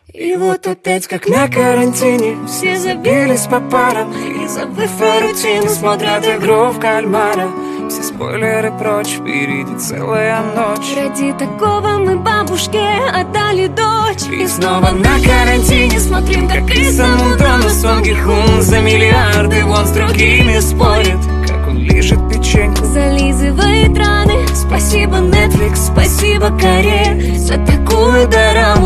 И вот опять как на карантине все забились по парам и, забыв о рутине, смотрят игру в кальмара. Все спойлеры прочь, впереди целая ночь. Ради такого мы бабушке отдали дочь. И снова на карантине смотрим, как из Самудона Сонги Хун за миллиарды вон с другими спорит. Как он лижет печеньку, зализывает раны. спасибо Netflix, спасибо Корея за такую дораму.